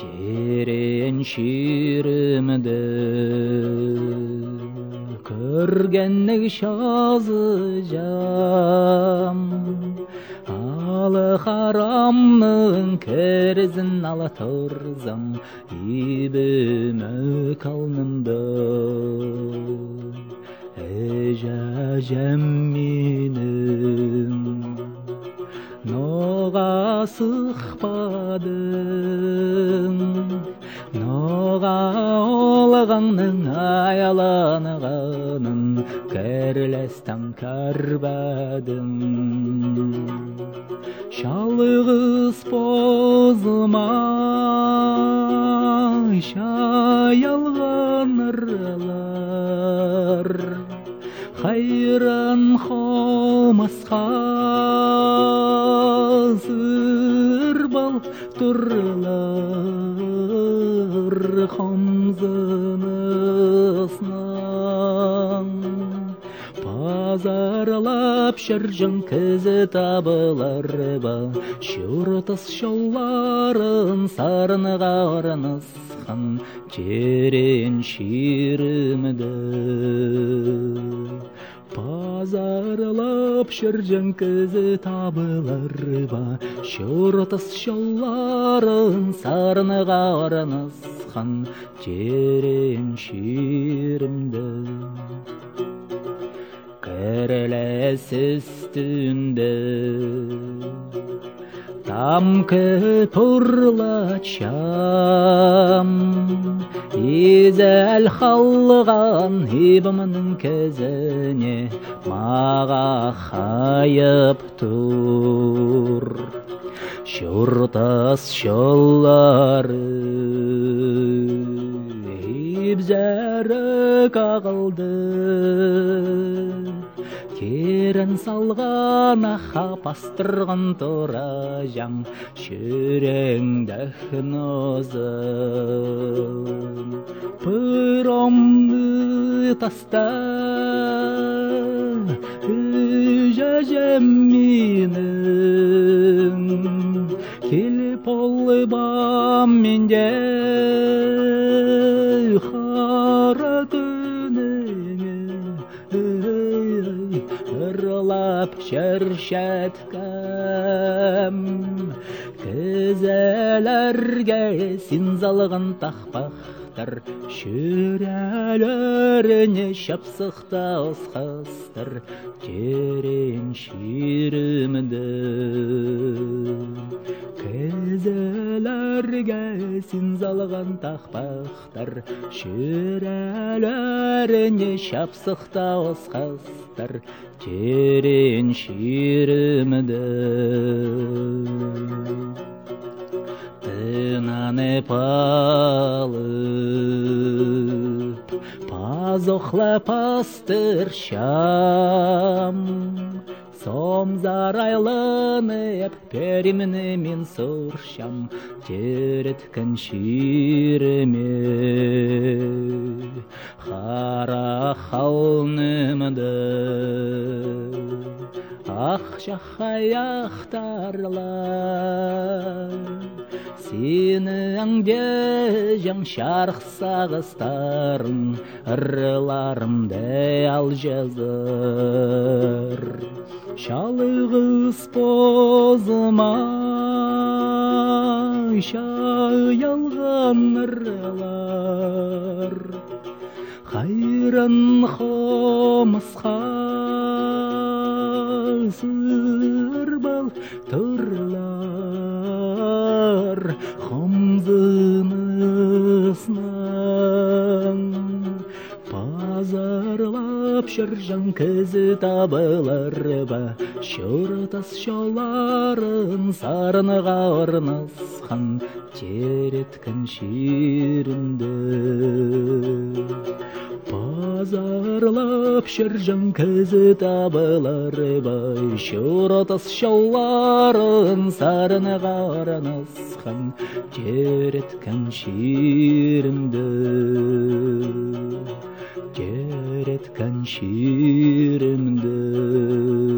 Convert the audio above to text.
Терең ширимді көргеннің шазы жам, алы харамның керзін ала тұрзам, ибіме қалнымды әжәжәм менің ноға сықпадың, ноға олғаңның аяланғанын кәрләстан кәрбәдің. Шалығыз позыма шаялған ырлар, хайран хомасқа сырбал тұрлар, хомзынысынан пазарлап шыржың кізі табылар ба, шүртыс шолларын сарыныға орнысқан терең ширимді. Пазарлап шыржың кізі табылар ба, шүртыс шолларын сарыныға орнысқан терең ширимді. Кәріләс үстінде там күпірлачам, изәл қалған ибімнің кізіне маға хайып тұр. Шүртас шоллары ибзәрі қағылды, керін салған аха пастырған тұражам, шүреңдәхін озым. Пыромны таста үжәжәм менің, келіп олыбам менде қара күніңе, ырлап шәршәткәм, кізәләрге син залған тақпақтар, шүрәлеріне шапсықта осқастыр терең ширимді. Кізәләрге син залған тақпақтар, шүрәлеріне шапсықта осқастыр терең ширимді. Тынанып алып пазоқлап астыршам, сомзарайланып перімні мен сұршам тереткін шириме. Қара қалнымды ақшақай ақтарлар, сенің де жаң шарқ сағыстарын ырларымды ал жазыр. Шалығыз позыма шаялған ырлар, хайран хомысқа сырбал тұрлар, хомзынысынан пазарлап шыржың кізі табылар ба, шүртас шолларын сарыныға орнысқан тереткін ширимді. Пазарлап шыржың кізі табылар ба, шүртас шолларын сарыныға орнысқан тереткін ширимді. Тереткін ширимді.